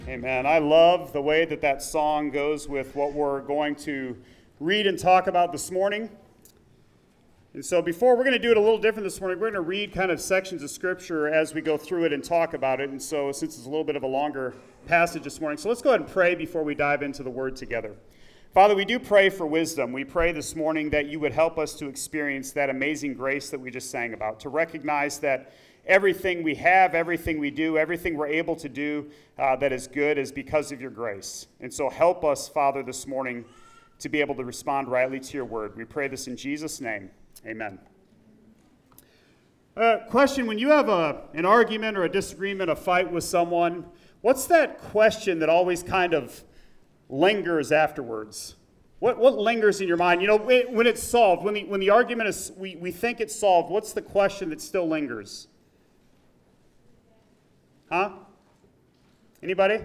Amen. I love the way that song goes with what we're going to read and talk about this morning. And so we're going to do it a little different this morning. We're going to read kind of sections of Scripture as we go through it and talk about it. And so since it's a little bit of a longer passage this morning, so let's go ahead and pray before we dive into the Word together. Father, we do pray for wisdom. We pray this morning that you would help us to experience that amazing grace that we just sang about, to recognize that everything we have, everything we do, everything we're able to do that is good is because of your grace. And so help us, Father, this morning to be able to respond rightly to your word. We pray this in Jesus' name. Amen. Question, when you have an argument or a disagreement, a fight with someone, what's that question that always kind of lingers afterwards? What lingers in your mind? You know, when it's solved, when the argument is, we think it's solved, what's the question that still lingers? Huh? Anybody?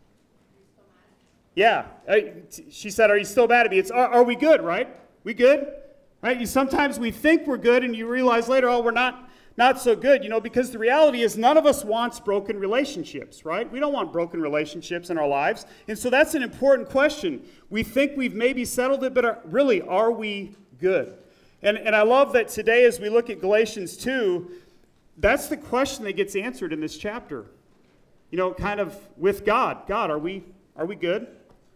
Yeah. She said, are you still mad at me? It's, are we good, right? We good? Right? Sometimes we think we're good and you realize later, oh, we're not so good, because the reality is none of us wants broken relationships, right? We don't want broken relationships in our lives. And so that's an important question. We think we've maybe settled it, but really, are we good? And I love that today as we look at Galatians 2, that's the question that gets answered in this chapter. Kind of with God. God, are we good?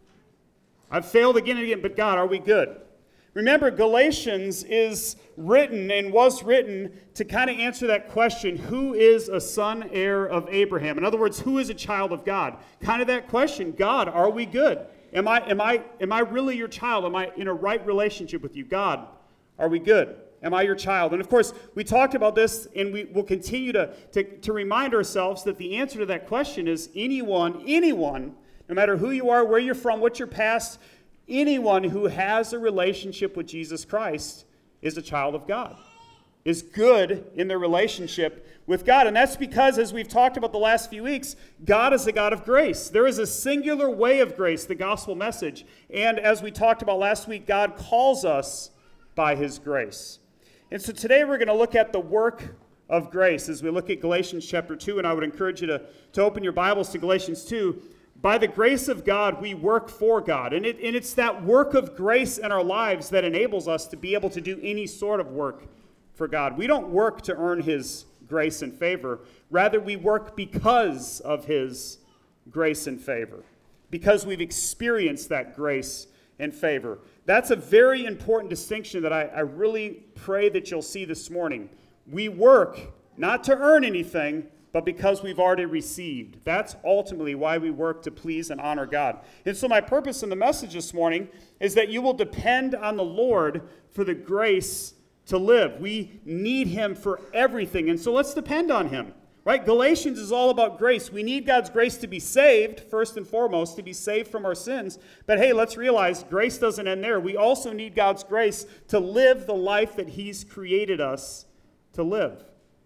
I've failed again and again, but God, are we good? Remember, Galatians is written and was written to kind of answer that question, who is a son, heir of Abraham? In other words, who is a child of God? Kind of that question, God, are we good? Am I really your child? Am I in a right relationship with you? God, are we good? Am I your child? And of course, we talked about this, and we will continue to remind ourselves that the answer to that question is anyone, no matter who you are, where you're from, what's your past, anyone who has a relationship with Jesus Christ is a child of God, is good in their relationship with God. And that's because, as we've talked about the last few weeks, God is a God of grace. There is a singular way of grace, the gospel message. And as we talked about last week, God calls us by his grace. And so today we're going to look at the work of grace as we look at Galatians chapter 2, and I would encourage you to open your Bibles to Galatians 2. By the grace of God, we work for God, and it's that work of grace in our lives that enables us to be able to do any sort of work for God. We don't work to earn his grace and favor. Rather, we work because of his grace and favor, because we've experienced that grace and favor. That's a very important distinction that I really pray that you'll see this morning. We work not to earn anything, but because we've already received. That's ultimately why we work, to please and honor God. And so my purpose in the message this morning is that you will depend on the Lord for the grace to live. We need him for everything, and so let's depend on him. Right? Galatians is all about grace. We need God's grace to be saved, first and foremost, to be saved from our sins. But hey, let's realize grace doesn't end there. We also need God's grace to live the life that he's created us to live.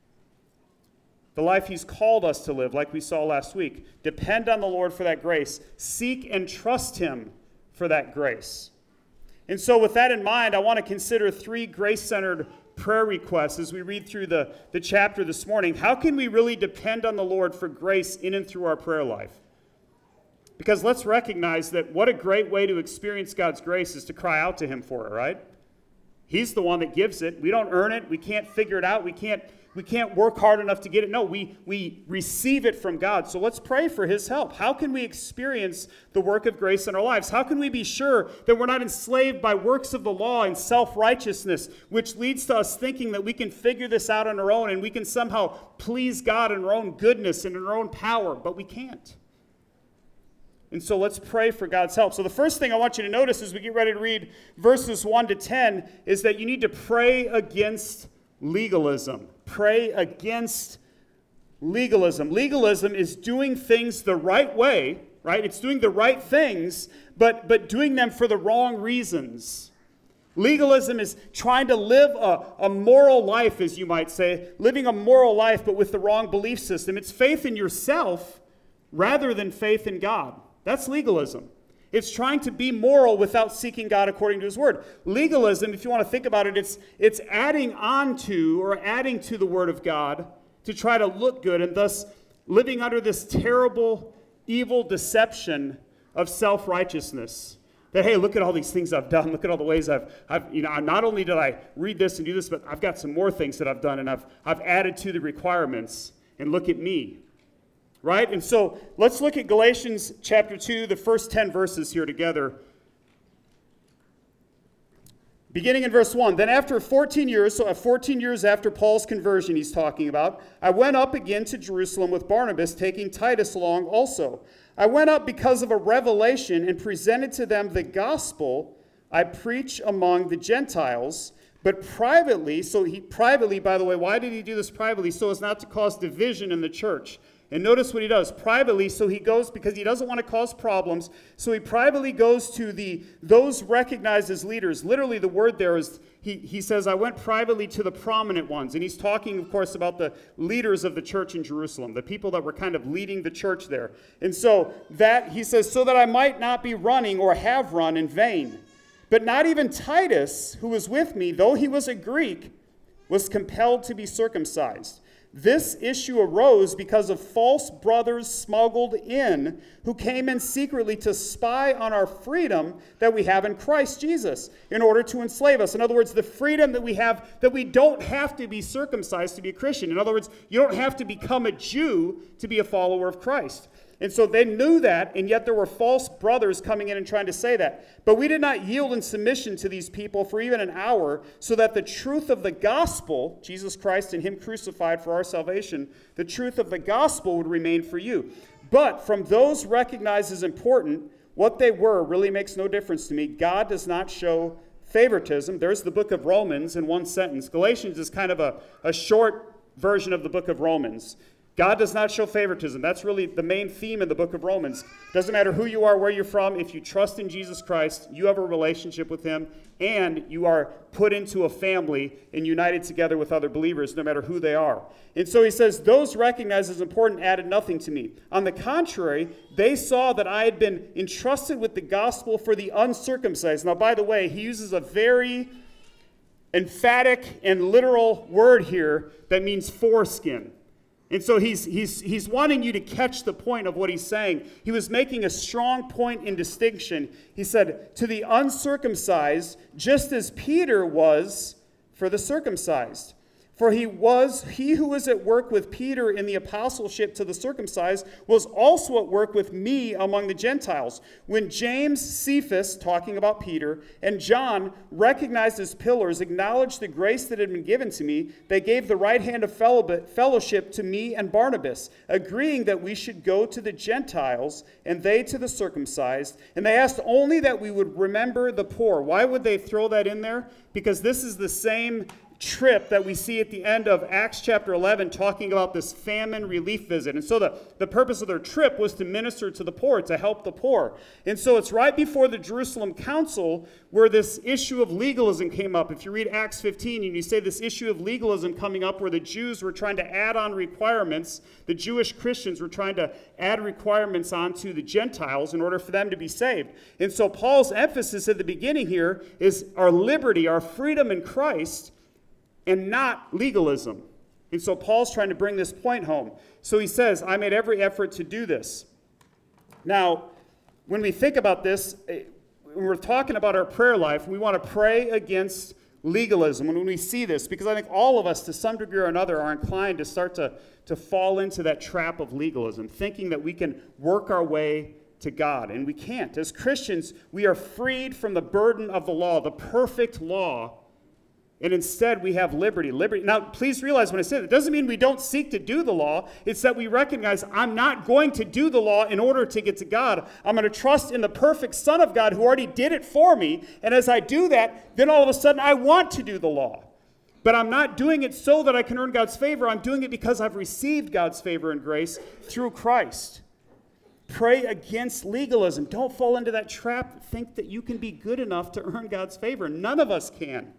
The life he's called us to live, like we saw last week. Depend on the Lord for that grace. Seek and trust him for that grace. And so with that in mind, I want to consider 3 grace-centered prayer requests as we read through the chapter this morning. How can we really depend on the Lord for grace in and through our prayer life? Because let's recognize that what a great way to experience God's grace is to cry out to him for it, right? He's the one that gives it. We don't earn it. We can't figure it out. We can't work hard enough to get it. No, we receive it from God. So let's pray for his help. How can we experience the work of grace in our lives? How can we be sure that we're not enslaved by works of the law and self-righteousness, which leads to us thinking that we can figure this out on our own and we can somehow please God in our own goodness and in our own power, but we can't. And so let's pray for God's help. So the first thing I want you to notice as we get ready to read verses 1 to 10 is that you need to pray against legalism. Pray against legalism. Legalism is doing things the right way, right? It's doing the right things, but doing them for the wrong reasons. Legalism is trying to live a moral life, as you might say, living a moral life, but with the wrong belief system. It's faith in yourself rather than faith in God. That's legalism. It's trying to be moral without seeking God according to his word. Legalism, if you want to think about it, it's adding on to or adding to the word of God to try to look good, and thus living under this terrible evil deception of self-righteousness. That, hey, look at all these things I've done. Look at all the ways I've not only did I read this and do this, but I've got some more things that I've done, and I've added to the requirements, and look at me. Right? And so let's look at Galatians chapter 2, the first 10 verses here together. Beginning in verse 1, then after 14 years, so 14 years after Paul's conversion he's talking about, I went up again to Jerusalem with Barnabas, taking Titus along also. I went up because of a revelation and presented to them the gospel I preach among the Gentiles, but privately, privately, by the way, why did he do this privately? So as not to cause division in the church. And notice what he does. Privately, so he goes, because he doesn't want to cause problems, so he privately goes to those recognized as leaders. Literally, the word there is, he says, I went privately to the prominent ones. And he's talking, of course, about the leaders of the church in Jerusalem, the people that were kind of leading the church there. And so that, he says, so that I might not be running or have run in vain. But not even Titus, who was with me, though he was a Greek, was compelled to be circumcised. This issue arose because of false brothers smuggled in, who came in secretly to spy on our freedom that we have in Christ Jesus, in order to enslave us. In other words, the freedom that we have, that we don't have to be circumcised to be a Christian. In other words, you don't have to become a Jew to be a follower of Christ. And so they knew that, and yet there were false brothers coming in and trying to say that. But we did not yield in submission to these people for even an hour, so that the truth of the gospel, Jesus Christ and him crucified for our salvation, the truth of the gospel would remain for you. But from those recognized as important, what they were really makes no difference to me. God does not show favoritism. There's the book of Romans in one sentence. Galatians is kind of a short version of the book of Romans. God does not show favoritism. That's really the main theme in the book of Romans. Doesn't matter who you are, where you're from, if you trust in Jesus Christ, you have a relationship with him, and you are put into a family and united together with other believers, no matter who they are. And so he says, those recognized as important added nothing to me. On the contrary, they saw that I had been entrusted with the gospel for the uncircumcised. Now, by the way, he uses a very emphatic and literal word here that means foreskin. And so he's wanting you to catch the point of what he's saying. He was making a strong point in distinction. He said, to the uncircumcised, just as Peter was for the circumcised. For he who was at work with Peter in the apostleship to the circumcised was also at work with me among the Gentiles. When James, Cephas, talking about Peter, and John, recognized as pillars, acknowledged the grace that had been given to me, they gave the right hand of fellowship to me and Barnabas, agreeing that we should go to the Gentiles and they to the circumcised. And they asked only that we would remember the poor. Why would they throw that in there? Because this is the same trip that we see at the end of Acts chapter 11 talking about this famine relief visit. And so the purpose of their trip was to minister to the poor, to help the poor. And so it's right before the Jerusalem Council where this issue of legalism came up. If you read Acts 15 and you say this issue of legalism coming up where the Jews were trying to add on requirements, the Jewish Christians were trying to add requirements onto the Gentiles in order for them to be saved. And so Paul's emphasis at the beginning here is our liberty, our freedom in Christ, and not legalism. And so Paul's trying to bring this point home. So he says, I made every effort to do this. Now, when we think about this, when we're talking about our prayer life, we want to pray against legalism. When we see this, because I think all of us, to some degree or another, are inclined to start to fall into that trap of legalism, thinking that we can work our way to God, and we can't. As Christians, we are freed from the burden of the law, the perfect law, and instead, we have liberty. Now, please realize when I say that, it doesn't mean we don't seek to do the law. It's that we recognize I'm not going to do the law in order to get to God. I'm going to trust in the perfect Son of God who already did it for me. And as I do that, then all of a sudden I want to do the law. But I'm not doing it so that I can earn God's favor. I'm doing it because I've received God's favor and grace through Christ. Pray against legalism. Don't fall into that trap. Think that you can be good enough to earn God's favor. None of us can.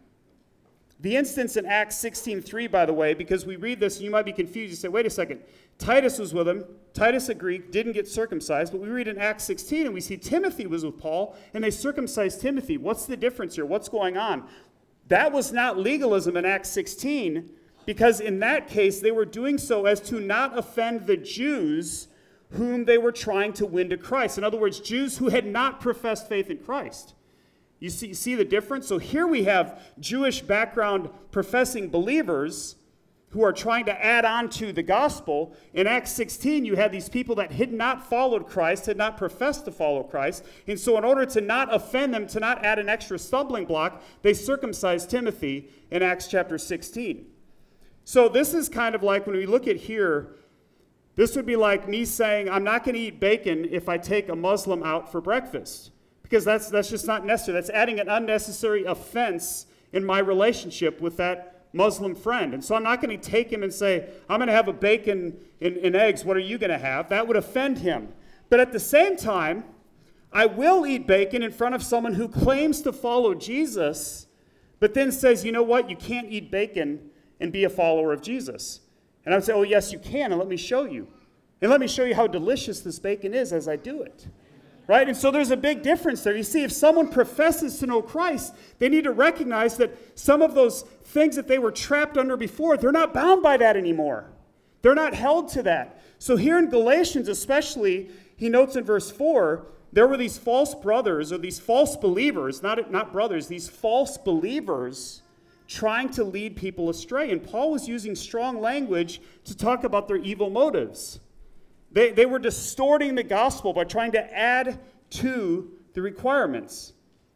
The instance in Acts 16:3, by the way, because we read this and you might be confused. You say, wait a second. Titus was with him. Titus, a Greek, didn't get circumcised. But we read in Acts 16 and we see Timothy was with Paul and they circumcised Timothy. What's the difference here? What's going on? That was not legalism in Acts 16 because in that case they were doing so as to not offend the Jews whom they were trying to win to Christ. In other words, Jews who had not professed faith in Christ. You see the difference? So here we have Jewish background professing believers who are trying to add on to the gospel. In Acts 16, you had these people that had not followed Christ, had not professed to follow Christ. And so in order to not offend them, to not add an extra stumbling block, they circumcised Timothy in Acts chapter 16. So this is kind of like when we look at here, this would be like me saying, I'm not going to eat bacon if I take a Muslim out for breakfast. Because that's just not necessary. That's adding an unnecessary offense in my relationship with that Muslim friend. And so I'm not going to take him and say, I'm going to have a bacon and eggs. What are you going to have? That would offend him. But at the same time, I will eat bacon in front of someone who claims to follow Jesus, but then says, you know what? You can't eat bacon and be a follower of Jesus. And I would say, oh, yes, you can, and let me show you. And let me show you how delicious this bacon is as I do it. Right? And so there's a big difference there. You see, if someone professes to know Christ, they need to recognize that some of those things that they were trapped under before, they're not bound by that anymore. They're not held to that. So here in Galatians especially, he notes in verse 4, there were these false brothers, or these false believers, not brothers, these false believers trying to lead people astray. And Paul was using strong language to talk about their evil motives. They were distorting the gospel by trying to add to the requirements.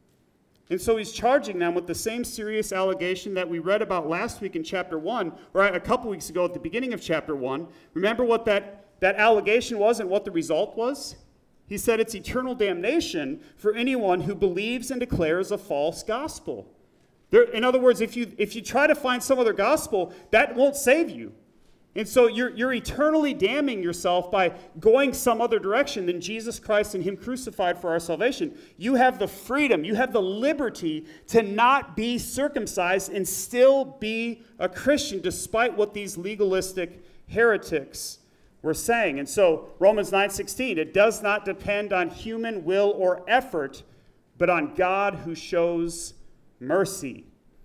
And so he's charging them with the same serious allegation that we read about last week in chapter 1, or a couple weeks ago at the beginning of chapter 1. Remember what that allegation was and what the result was? He said it's eternal damnation for anyone who believes and declares a false gospel. In other words, if you try to find some other gospel, that won't save you. And so you're eternally damning yourself by going some other direction than Jesus Christ and him crucified for our salvation. You have the freedom, you have the liberty to not be circumcised and still be a Christian despite what these legalistic heretics were saying. And so Romans 9:16, it does not depend on human will or effort, but on God who shows mercy.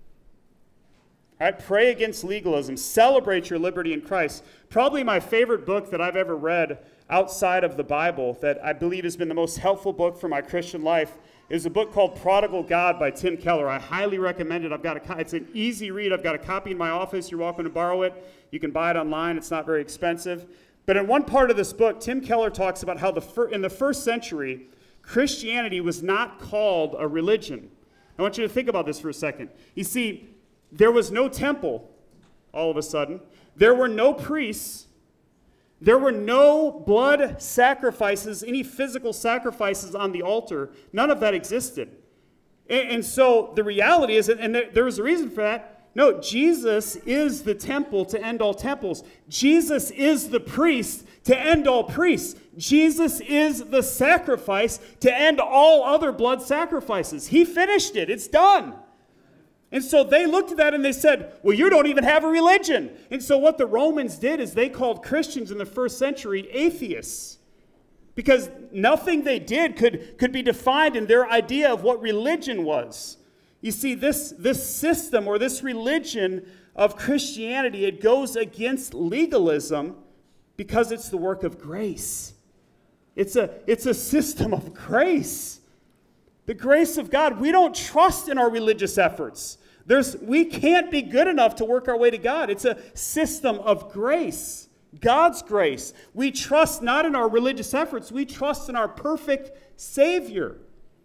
All right, pray against legalism. Celebrate your liberty in Christ. Probably my favorite book that I've ever read outside of the Bible that I believe has been the most helpful book for my Christian life is a book called Prodigal God by Tim Keller. I highly recommend it. It's an easy read. I've got a copy in my office. You're welcome to borrow it. You can buy it online. It's not very expensive. But in one part of this book, Tim Keller talks about how in the first century, Christianity was not called a religion. I want you to think about this for a second. You see, there was no temple, all of a sudden. There were no priests. There were no blood sacrifices, any physical sacrifices on the altar. None of that existed. And so the reality is, and there was a reason for that. No, Jesus is the temple to end all temples. Jesus is the priest to end all priests. Jesus is the sacrifice to end all other blood sacrifices. He finished it. It's done. And so they looked at that and they said, well, you don't even have a religion. And so what the Romans did is they called Christians in the first century atheists. Because nothing they did could be defined in their idea of what religion was. You see, this system or this religion of Christianity, it goes against legalism because it's the work of grace. It's a system of grace. The grace of God. We don't trust in our religious efforts. We can't be good enough to work our way to God. It's a system of grace, God's grace. We trust not in our religious efforts. We trust in our perfect Savior.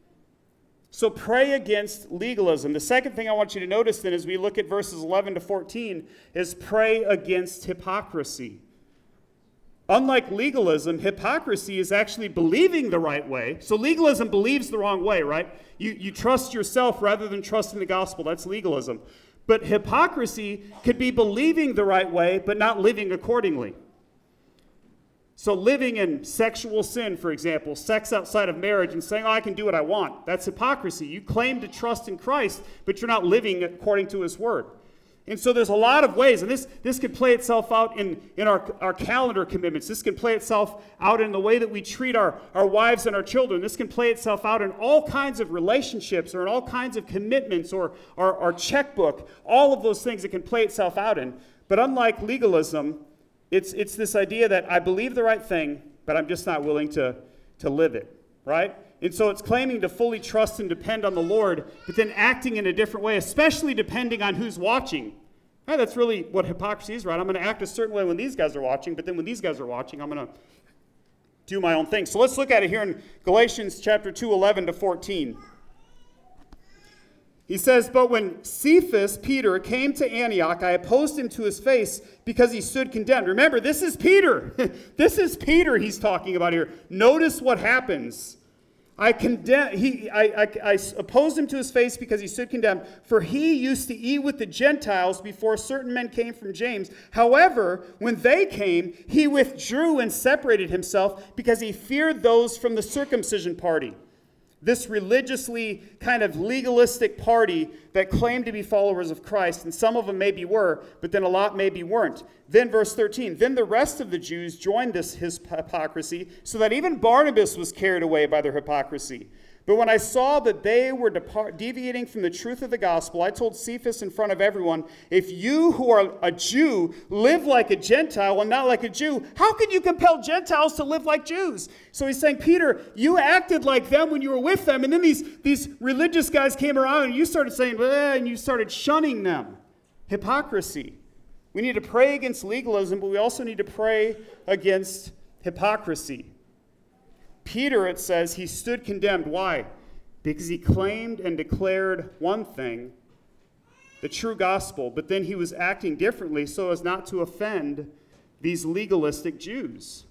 So pray against legalism. The second thing I want you to notice then as we look at verses 11 to 14 is pray against hypocrisy. Unlike legalism, hypocrisy is actually believing the right way. So legalism believes the wrong way, right? You trust yourself rather than trusting the gospel. That's legalism. But hypocrisy could be believing the right way, but not living accordingly. So living in sexual sin, for example, sex outside of marriage and saying, oh, I can do what I want. That's hypocrisy. You claim to trust in Christ, but you're not living according to his word. And so there's a lot of ways, and this could play itself out in our calendar commitments. This can play itself out in the way that we treat our wives and our children. This can play itself out in all kinds of relationships or in all kinds of commitments or our checkbook. All of those things it can play itself out in. But unlike legalism, it's this idea that I believe the right thing, but I'm just not willing to live it, right? And so it's claiming to fully trust and depend on the Lord, but then acting in a different way, especially depending on who's watching. Right? That's really what hypocrisy is, right? I'm going to act a certain way when these guys are watching, but then when these guys are watching, I'm going to do my own thing. So let's look at it here in Galatians chapter 2, 11 to 14. He says, "But when Cephas, Peter, came to Antioch, I opposed him to his face because he stood condemned." Remember, this is Peter. This is Peter he's talking about here. Notice what happens. I opposed him to his face because he stood condemned, for he used to eat with the Gentiles before certain men came from James. However, when they came, he withdrew and separated himself because he feared those from the circumcision party. This religiously kind of legalistic party that claimed to be followers of Christ, and some of them maybe were, but then a lot maybe weren't. Then verse 13, "Then the rest of the Jews joined his hypocrisy, so that even Barnabas was carried away by their hypocrisy. But when I saw that they were deviating from the truth of the gospel, I told Cephas in front of everyone, 'If you who are a Jew live like a Gentile and not like a Jew, how can you compel Gentiles to live like Jews?'" So he's saying, Peter, you acted like them when you were with them, and then these religious guys came around and you started saying, "Well," and you started shunning them. Hypocrisy. We need to pray against legalism, but we also need to pray against hypocrisy. Peter, it says, he stood condemned. Why? Because he claimed and declared one thing, the true gospel, but then he was acting differently so as not to offend these legalistic Jews.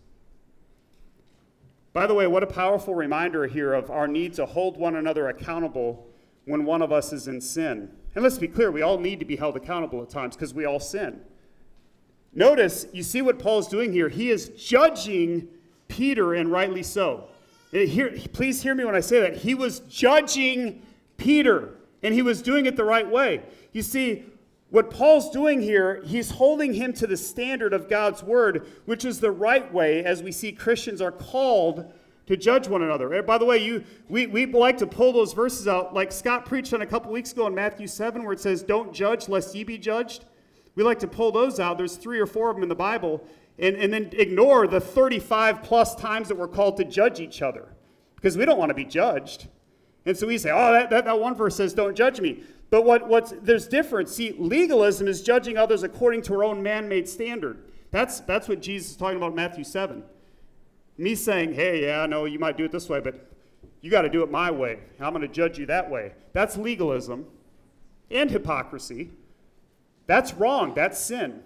By the way, what a powerful reminder here of our need to hold one another accountable when one of us is in sin. And let's be clear, we all need to be held accountable at times because we all sin. Notice, you see what Paul's doing here. He is judging Peter, and rightly so. Please hear me when I say that. He was judging Peter, and he was doing it the right way. You see, what Paul's doing here, he's holding him to the standard of God's word, which is the right way, as we see Christians are called to judge one another. By the way, we like to pull those verses out, like Scott preached on a couple weeks ago in Matthew 7, where it says, "Don't judge lest ye be judged." We like to pull those out. There's 3 or 4 of them in the Bible. And then ignore the 35 plus times that we're called to judge each other, because we don't want to be judged. And so we say, oh, that one verse says, "Don't judge me." But there's difference. See, legalism is judging others according to our own man-made standard. That's what Jesus is talking about in Matthew 7. Me saying, "Hey, yeah, I know you might do it this way, but you got to do it my way. I'm going to judge you that way." That's legalism and hypocrisy. That's wrong. That's sin.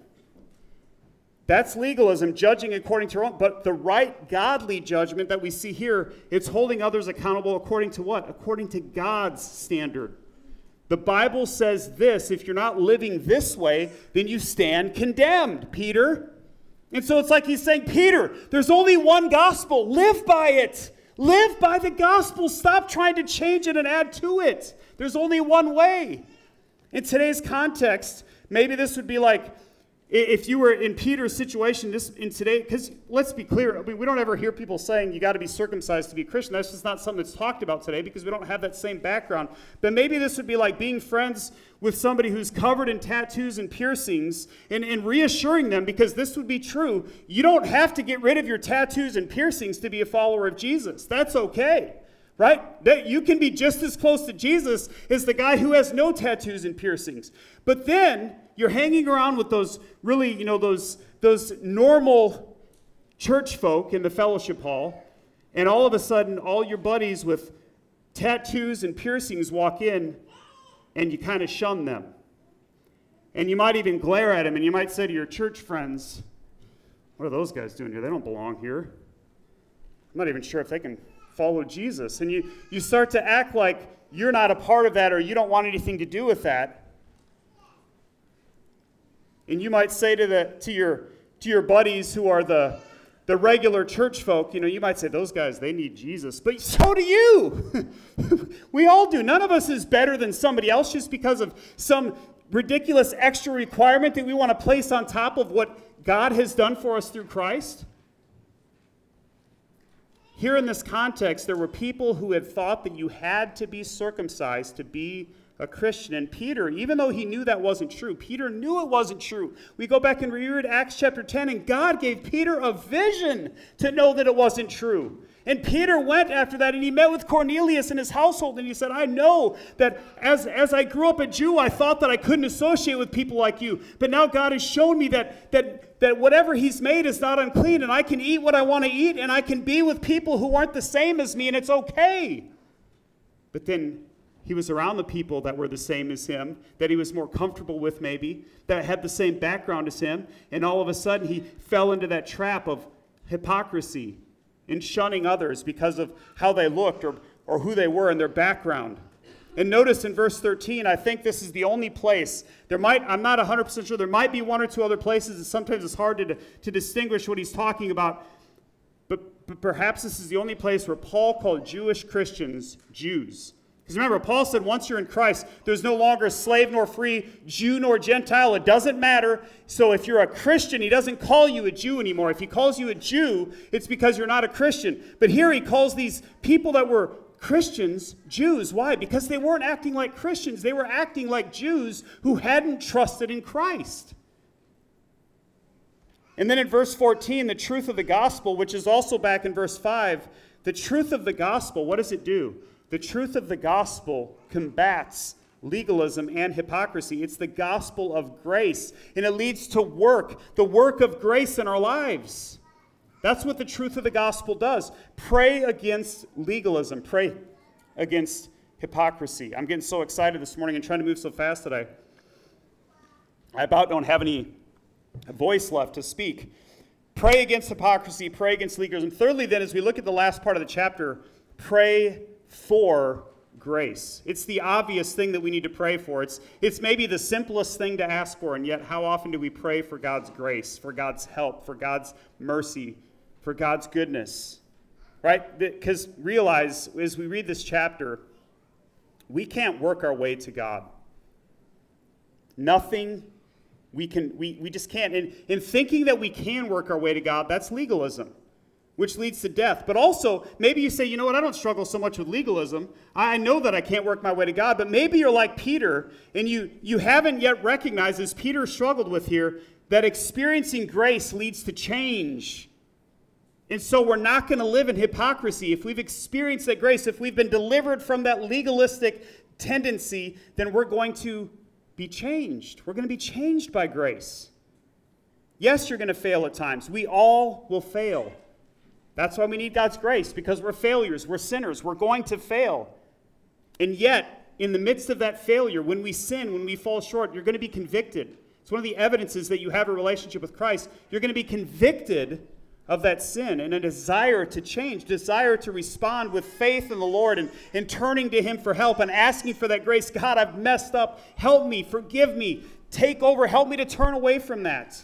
That's legalism, judging according to our own. But the right godly judgment that we see here, it's holding others accountable according to what? According to God's standard. The Bible says this: if you're not living this way, then you stand condemned, Peter. And so it's like he's saying, Peter, there's only one gospel. Live by it. Live by the gospel. Stop trying to change it and add to it. There's only one way. In today's context, maybe this would be like, if you were in Peter's situation, because let's be clear, we don't ever hear people saying you got to be circumcised to be a Christian. That's just not something that's talked about today because we don't have that same background. But maybe this would be like being friends with somebody who's covered in tattoos and piercings and reassuring them, because this would be true. You don't have to get rid of your tattoos and piercings to be a follower of Jesus. That's okay. Right? That you can be just as close to Jesus as the guy who has no tattoos and piercings. But then you're hanging around with those really, those normal church folk in the fellowship hall, and all of a sudden all your buddies with tattoos and piercings walk in, and you kind of shun them. And you might even glare at them, and you might say to your church friends, "What are those guys doing here? They don't belong here. I'm not even sure if they can follow Jesus." And you start to act like you're not a part of that, or you don't want anything to do with that. And you might say to your buddies who are the regular church folk, you might say, "Those guys, they need Jesus." But so do you. We all do. None of us is better than somebody else just because of some ridiculous extra requirement that we want to place on top of what God has done for us through Christ. Here in this context, there were people who had thought that you had to be circumcised to be a Christian. And Peter, even though he knew that wasn't true, Peter knew it wasn't true. We go back and reread Acts chapter 10, and God gave Peter a vision to know that it wasn't true. And Peter went after that, and he met with Cornelius and his household, and he said, I know that as I grew up a Jew, I thought that I couldn't associate with people like you. But now God has shown me that whatever he's made is not unclean, and I can eat what I want to eat, and I can be with people who aren't the same as me, and it's okay. But then he was around the people that were the same as him, that he was more comfortable with maybe, that had the same background as him, and all of a sudden he fell into that trap of hypocrisy and shunning others because of how they looked or who they were in their background. And notice in verse 13, I think this is the only place. I'm not 100% sure, there might be one or two other places, and sometimes it's hard to distinguish what he's talking about, but perhaps this is the only place where Paul called Jewish Christians Jews. Because remember, Paul said once you're in Christ, there's no longer slave nor free, Jew nor Gentile. It doesn't matter. So if you're a Christian, he doesn't call you a Jew anymore. If he calls you a Jew, it's because you're not a Christian. But here he calls these people that were Christians Jews. Why? Because they weren't acting like Christians. They were acting like Jews who hadn't trusted in Christ. And then in verse 14, the truth of the gospel, which is also back in verse 5, the truth of the gospel, what does it do? The truth of the gospel combats legalism and hypocrisy. It's the gospel of grace, and it leads to work, the work of grace in our lives. That's what the truth of the gospel does. Pray against legalism. Pray against hypocrisy. I'm getting so excited this morning and trying to move so fast that I about don't have any voice left to speak. Pray against hypocrisy. Pray against legalism. Thirdly, then, as we look at the last part of the chapter, pray for grace. It's the obvious thing that we need to pray for. It's maybe the simplest thing to ask for, and yet how often do we pray for God's grace, for God's help, for God's mercy, for God's goodness? Right? Because realize, as we read this chapter, we can't work our way to God. Nothing we just can't. In thinking that we can work our way to God, that's legalism, which leads to death. But also, maybe you say, you know what, I don't struggle so much with legalism. I know that I can't work my way to God, but maybe you're like Peter, and you haven't yet recognized, as Peter struggled with here, that experiencing grace leads to change. And so we're not going to live in hypocrisy. If we've experienced that grace, if we've been delivered from that legalistic tendency, then we're going to be changed. We're going to be changed by grace. Yes, you're going to fail at times. We all will fail. That's why we need God's grace, because we're failures, we're sinners, we're going to fail. And yet, in the midst of that failure, when we sin, when we fall short, you're going to be convicted. It's one of the evidences that you have a relationship with Christ. You're going to be convicted of that sin and a desire to change, desire to respond with faith in the Lord and turning to Him for help and asking for that grace. God, I've messed up. Help me, forgive me, take over, help me to turn away from that.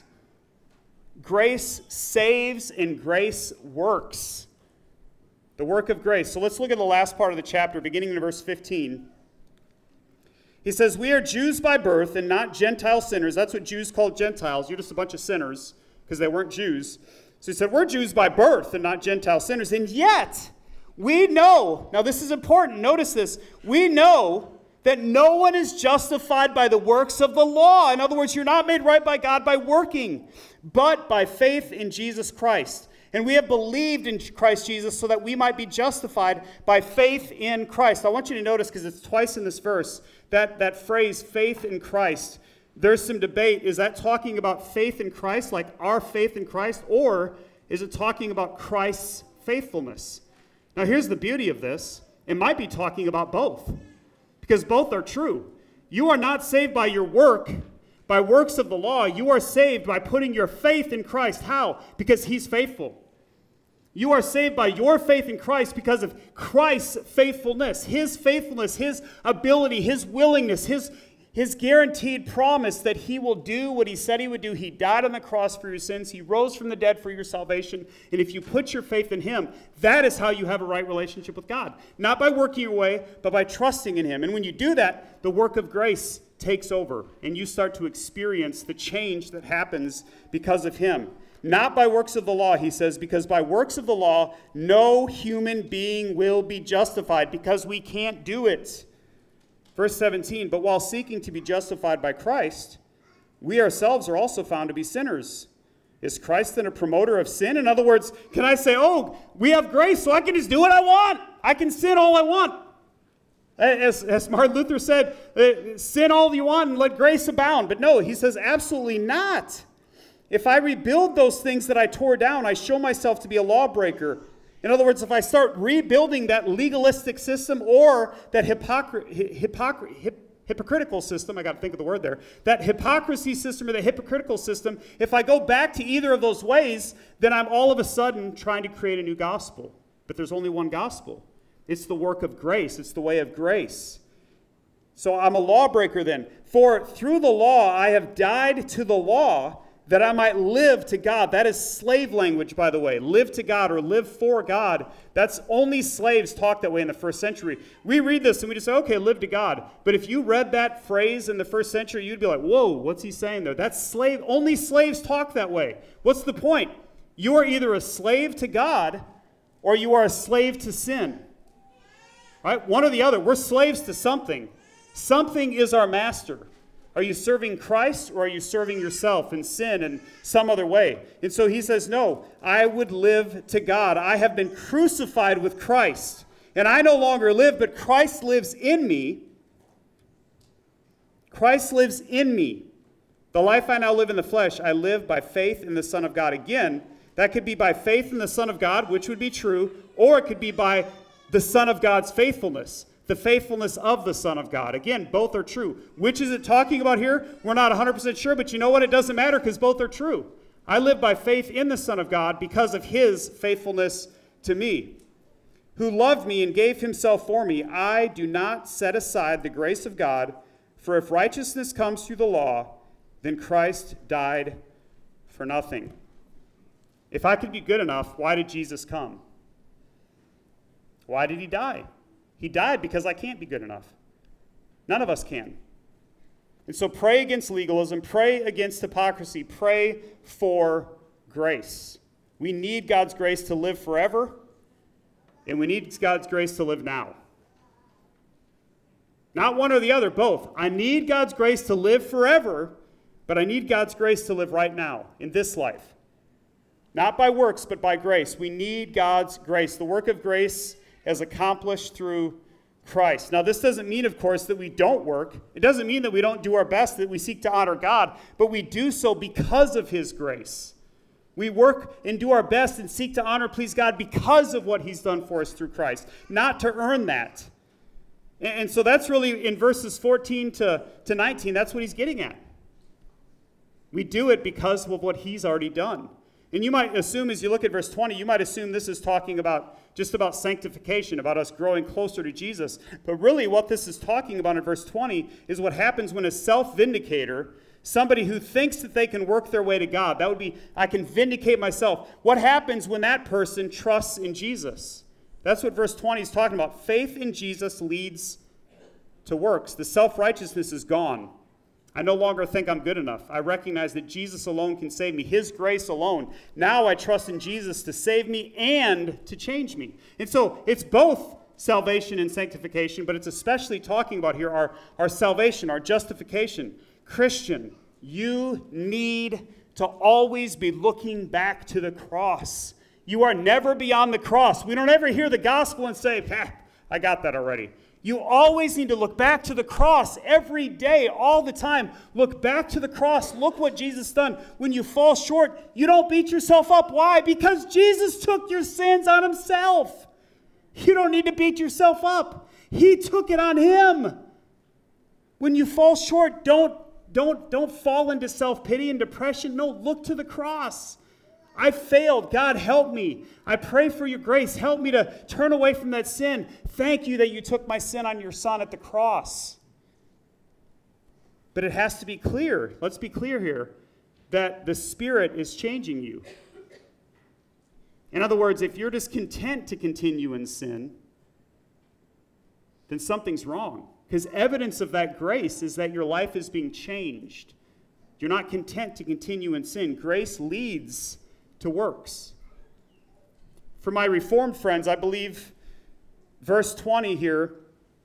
Grace saves and grace works. The work of grace. So let's look at the last part of the chapter, beginning in verse 15. He says, we are Jews by birth and not Gentile sinners. That's what Jews called Gentiles. You're just a bunch of sinners because they weren't Jews. So he said, we're Jews by birth and not Gentile sinners. And yet, we know, now this is important, notice this, we know that no one is justified by the works of the law. In other words, you're not made right by God by working, but by faith in Jesus Christ. And we have believed in Christ Jesus so that we might be justified by faith in Christ. I want you to notice, because it's twice in this verse, that phrase, faith in Christ. There's some debate. Is that talking about faith in Christ, like our faith in Christ, or is it talking about Christ's faithfulness? Now, here's the beauty of this. It might be talking about both, because both are true. You are not saved by your work, by works of the law. You are saved by putting your faith in Christ. How? Because He's faithful. You are saved by your faith in Christ because of Christ's faithfulness, His ability, His willingness, His guaranteed promise that He will do what He said He would do. He died on the cross for your sins. He rose from the dead for your salvation. And if you put your faith in Him, that is how you have a right relationship with God. Not by working your way, but by trusting in Him. And when you do that, the work of grace takes over, and you start to experience the change that happens because of Him. Not by works of the law, he says, because by works of the law, no human being will be justified, because we can't do it. Verse 17, but while seeking to be justified by Christ, we ourselves are also found to be sinners. Is Christ then a promoter of sin? In other words, can I say, oh, we have grace, so I can just do what I want. I can sin all I want. As Martin Luther said, sin all you want and let grace abound. But no, he says, absolutely not. If I rebuild those things that I tore down, I show myself to be a lawbreaker. In other words, if I start rebuilding that legalistic system or that hypocritical system, I got to think of the word there, that hypocrisy system or the hypocritical system, if I go back to either of those ways, then I'm all of a sudden trying to create a new gospel. But there's only one gospel. It's the work of grace. It's the way of grace. So I'm a lawbreaker then. For through the law I have died to the law that I might live to God. That is slave language, by the way. Live to God or live for God. That's only slaves talk that way in the first century. We read this and we just say, okay, live to God. But if you read that phrase in the first century, you'd be like, whoa, what's he saying there? That's slave. Only slaves talk that way. What's the point? You are either a slave to God or you are a slave to sin. Right? One or the other. We're slaves to something. Something is our master. Are you serving Christ or are you serving yourself in sin in some other way? And so he says, no, I would live to God. I have been crucified with Christ. And I no longer live, but Christ lives in me. Christ lives in me. The life I now live in the flesh, I live by faith in the Son of God. Again, that could be by faith in the Son of God, which would be true, or it could be by the Son of God's faithfulness, the faithfulness of the Son of God. Again, both are true. Which is it talking about here? We're not 100% sure, but you know what? It doesn't matter because both are true. I live by faith in the Son of God because of his faithfulness to me, who loved me and gave himself for me. I do not set aside the grace of God, for if righteousness comes through the law, then Christ died for nothing. If I could be good enough, why did Jesus come? Why did he die? He died because I can't be good enough. None of us can. And so pray against legalism, pray against hypocrisy, pray for grace. We need God's grace to live forever, and we need God's grace to live now. Not one or the other, both. I need God's grace to live forever, but I need God's grace to live right now, in this life. Not by works, but by grace. We need God's grace. The work of grace as accomplished through Christ. Now, this doesn't mean, of course, that we don't work. It doesn't mean that we don't do our best, that we seek to honor God, but we do so because of his grace. We work and do our best and seek to honor, please God, because of what he's done for us through Christ, not to earn that. And so that's really in verses 14 to 19, that's what he's getting at. We do it because of what he's already done. And you might assume, as you look at verse 20, you might assume this is talking about just about sanctification, about us growing closer to Jesus. But really what this is talking about in verse 20 is what happens when a self-vindicator, somebody who thinks that they can work their way to God, that would be, I can vindicate myself. What happens when that person trusts in Jesus? That's what verse 20 is talking about. Faith in Jesus leads to works. The self-righteousness is gone. I no longer think I'm good enough. I recognize that Jesus alone can save me, his grace alone. Now I trust in Jesus to save me and to change me. And so it's both salvation and sanctification, but it's especially talking about here our salvation, our justification. Christian, you need to always be looking back to the cross. You are never beyond the cross. We don't ever hear the gospel and say, I got that already. You always need to look back to the cross every day, all the time. Look back to the cross. Look what Jesus done. When you fall short, you don't beat yourself up. Why? Because Jesus took your sins on himself. You don't need to beat yourself up. He took it on him. When you fall short, don't fall into self-pity and depression. No, look to the cross. I failed. God, help me. I pray for your grace. Help me to turn away from that sin. Thank you that you took my sin on your son at the cross. But it has to be clear. Let's be clear here that the Spirit is changing you. In other words, if you're just content to continue in sin, then something's wrong. Because evidence of that grace is that your life is being changed. You're not content to continue in sin. Grace leads to works. For my Reformed friends, I believe verse 20 here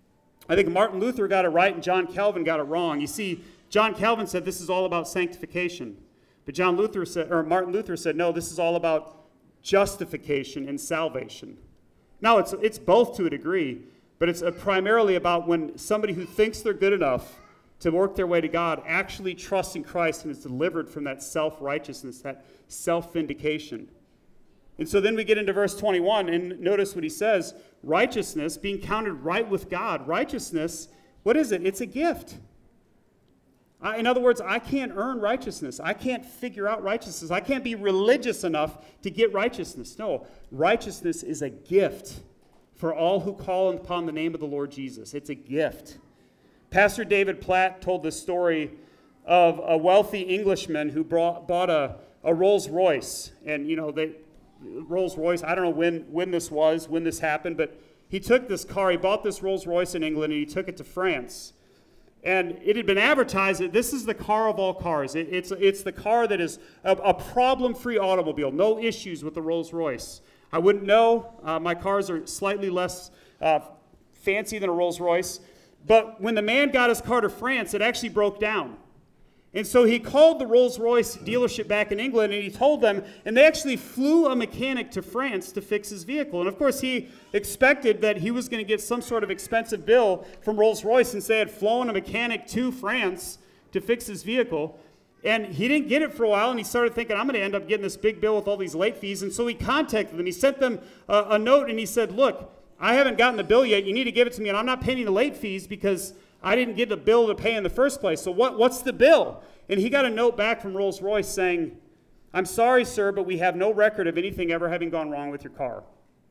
I think Martin Luther got it right and John Calvin got it wrong. You see, John Calvin said this is all about sanctification. But Martin Luther said, no, this is all about justification and salvation. Now, it's both to a degree, but it's primarily about when somebody who thinks they're good enough to work their way to God actually trusts in Christ and is delivered from that self-righteousness, that self-vindication. And so then we get into verse 21, and notice what he says. Righteousness, being counted right with God. Righteousness, what is it? It's a gift. In other words, I can't earn righteousness. I can't figure out righteousness. I can't be religious enough to get righteousness. No, righteousness is a gift for all who call upon the name of the Lord Jesus. It's a gift. Pastor David Platt told this story of a wealthy Englishman who bought a Rolls Royce. And, Rolls Royce, I don't know when this happened, but he took this car, he bought this Rolls Royce in England, and he took it to France. And it had been advertised that this is the car of all cars. It's the car that is a problem-free automobile, no issues with the Rolls Royce. I wouldn't know. My cars are slightly less fancy than a Rolls Royce. But when the man got his car to France, it actually broke down. And so he called the Rolls-Royce dealership back in England, and he told them, and they actually flew a mechanic to France to fix his vehicle. And of course, he expected that he was going to get some sort of expensive bill from Rolls-Royce since they had flown a mechanic to France to fix his vehicle. And he didn't get it for a while, and he started thinking, I'm going to end up getting this big bill with all these late fees. And so he contacted them. He sent them a note, and he said, look, I haven't gotten the bill yet. You need to give it to me, and I'm not paying the late fees because I didn't get the bill to pay in the first place. So what's the bill? And he got a note back from Rolls-Royce saying, I'm sorry, sir, but we have no record of anything ever having gone wrong with your car.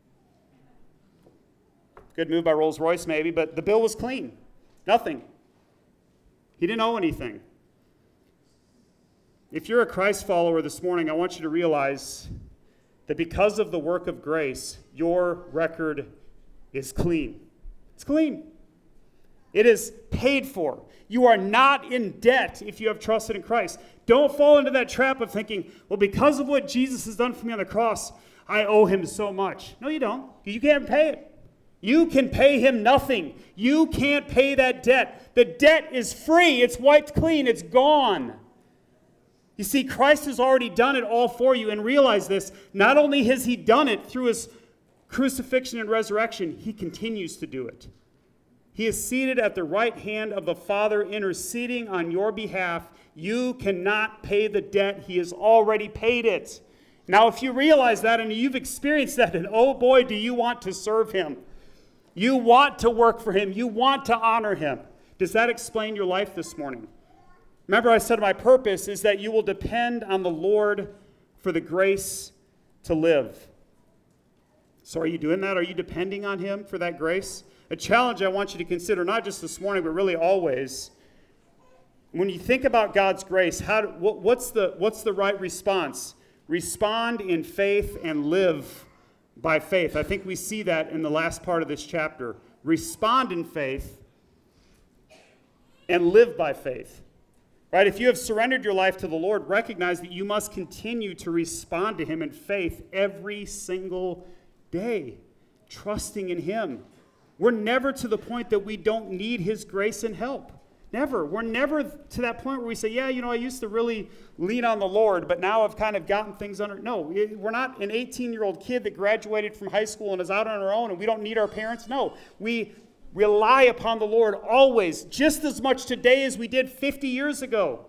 Good move by Rolls-Royce, maybe, but the bill was clean. Nothing. He didn't owe anything. If you're a Christ follower this morning, I want you to realize that because of the work of grace, your record is clean. It's clean. It is paid for. You are not in debt if you have trusted in Christ. Don't fall into that trap of thinking, well, because of what Jesus has done for me on the cross, I owe him so much. No, you don't. You can't pay it. You can pay him nothing. You can't pay that debt. The debt is free. It's wiped clean. It's gone. You see, Christ has already done it all for you. And realize this, not only has he done it through his crucifixion and resurrection, he continues to do it. He is seated at the right hand of the Father, interceding on your behalf. You cannot pay the debt. He has already paid it. Now, if you realize that and you've experienced that, and oh boy, do you want to serve him. You want to work for him. You want to honor him. Does that explain your life this morning? Remember, I said my purpose is that you will depend on the Lord for the grace to live. So are you doing that? Are you depending on him for that grace? A challenge I want you to consider, not just this morning, but really always. When you think about God's grace, what's the right response? Respond in faith and live by faith. I think we see that in the last part of this chapter. Respond in faith and live by faith. Right? If you have surrendered your life to the Lord, recognize that you must continue to respond to him in faith every single day, trusting in him. We're never to the point that we don't need his grace and help. Never. We're never to that point where we say, yeah, I used to really lean on the Lord, but now I've kind of gotten things under. No, we're not an 18-year-old kid that graduated from high school and is out on our own and we don't need our parents. No, we rely upon the Lord always, just as much today as we did 50 years ago.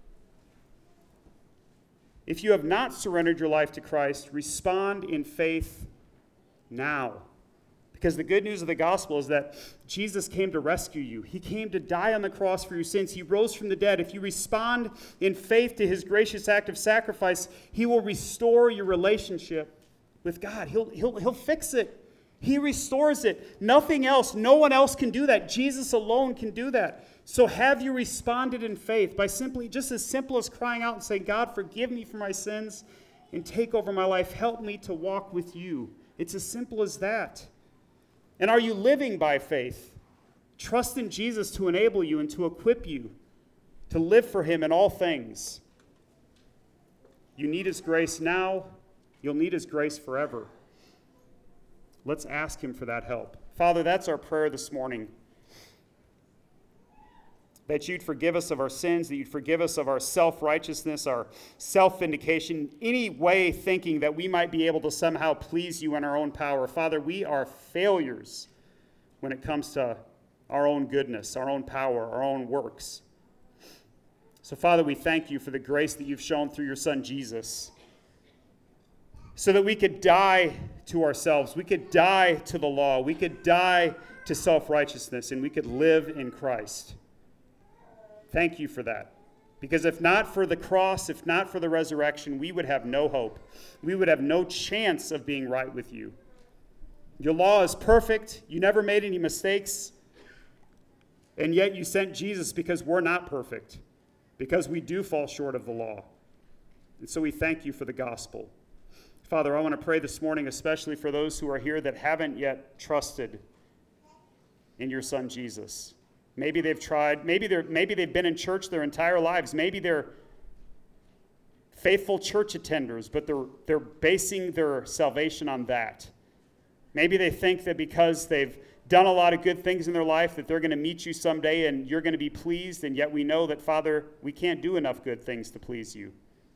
If you have not surrendered your life to Christ, respond in faith now. Because the good news of the gospel is that Jesus came to rescue you. He came to die on the cross for your sins. He rose from the dead. If you respond in faith to his gracious act of sacrifice, he will restore your relationship with God. He'll fix it. He restores it. Nothing else, no one else can do that. Jesus alone can do that. So have you responded in faith by simply, just as simple as crying out and saying, God, forgive me for my sins and take over my life. Help me to walk with you. It's as simple as that. And are you living by faith? Trust in Jesus to enable you and to equip you to live for him in all things. You need his grace now. You'll need his grace forever. Let's ask him for that help. Father, that's our prayer this morning. that you'd forgive us of our sins, that you'd forgive us of our self-righteousness, our self-vindication, any way thinking that we might be able to somehow please you in our own power. Father, we are failures when it comes to our own goodness, our own power, our own works. So, Father, we thank you for the grace that you've shown through your Son, Jesus, so that we could die to ourselves, we could die to the law, we could die to self-righteousness, and we could live in Christ. Thank you for that. Because if not for the cross, if not for the resurrection, we would have no hope. We would have no chance of being right with you. Your law is perfect. You never made any mistakes. And yet you sent Jesus because we're not perfect, because we do fall short of the law. And so we thank you for the gospel. Father, I want to pray this morning, especially for those who are here that haven't yet trusted in your Son, Jesus. Maybe they've tried, maybe they've been in church their entire lives. Maybe they're faithful church attenders, but they're basing their salvation on that. Maybe they think that because they've done a lot of good things in their life that they're going to meet you someday and you're going to be pleased, and yet we know that, Father, we can't do enough good things to please you.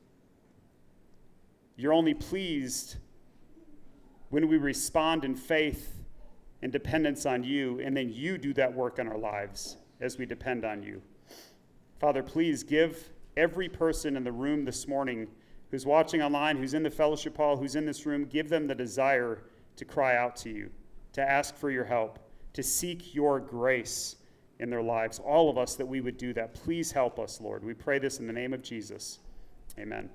You're only pleased when we respond in faith and dependence on you, and then you do that work in our lives as we depend on you. Father, please give every person in the room this morning who's watching online, who's in the fellowship hall, who's in this room, give them the desire to cry out to you, to ask for your help, to seek your grace in their lives. All of us, that we would do that. Please help us, Lord. We pray this in the name of Jesus. Amen.